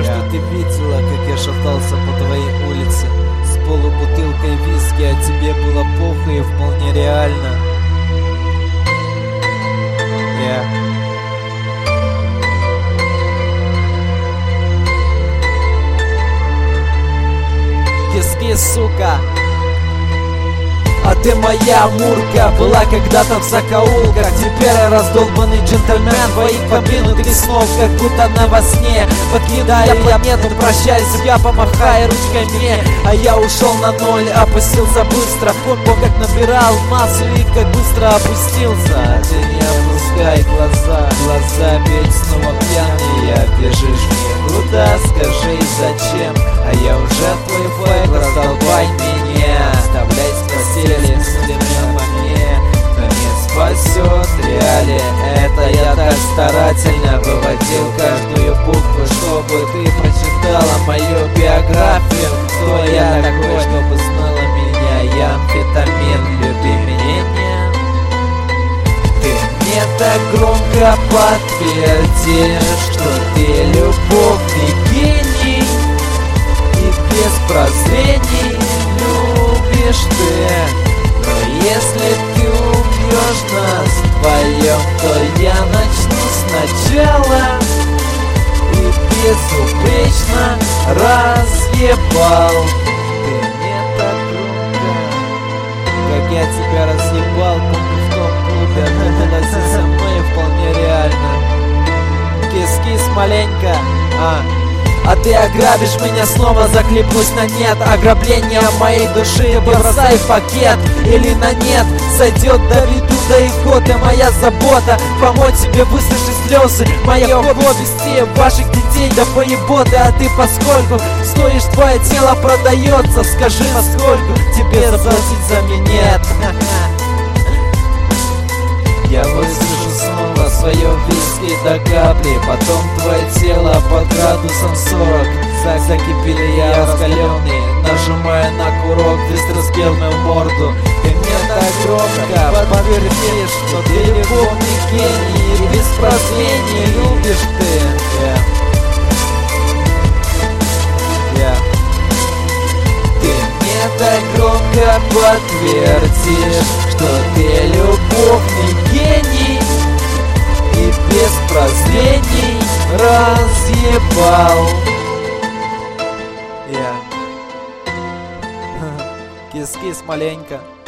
Думаю, что ты видела, как я шатался по твоей улице с полубутылкой виски, а тебе было плохо и вполне реально. Кис-кис, сука. А ты моя Амурка, была когда-то в закоулках. Теперь я раздолбанный джентльмен, твои кабинных снов, как будто на во сне. Покидая планету, прощаюсь, я помахай ручкой мне. А я ушел на ноль, опустился быстро. Помню, как набирал массу и как быстро опустился. Ты не опускай глаза, ведь снова пьяный я. Бежишь мне куда, скажи зачем? А я уже твой файл, раздолбай меня. Оставляй с постели, судебным во мне, но не спасет реалии. Это я так старательно выводил каждую букву, чтобы ты прочитала мою биографию. Кто я такой, чтобы знала меня? Я амфетамин, люби меня. Ты мне так громко подтвердишь, что ты любовный гений и без прозрений любишь ты. Но если ты убьешь нас вдвоем, то я начну сначала и безупречно разъебал. Ты мне так громко, как я тебя разъебал, помню в том клубе. Было со мной вполне реально. Кис-кис маленько. А ты ограбишь меня снова, захлебнусь на нет. Ограбление моей души бросай в пакет или на нет. Сойдет, доведу до икоты, моя забота помочь тебе высушить слезы. Мое хобби вести ваших детей до поеботы. А ты поскольку стоишь, твое тело продается. Скажи, насколько тебе заплатить за минет. Я высушу снова свое виски до капли, потом твое тело под градусом 40. Закипели я раскаленный, нажимая на курок, быстро сбил мою морду. Ты мне так громко подтвердишь, что ты любовный гений и без прозрений любишь ты. Ты мне так громко подтвердишь, что ты любовный гений и без прозрений разъебал. Кис-кис маленько.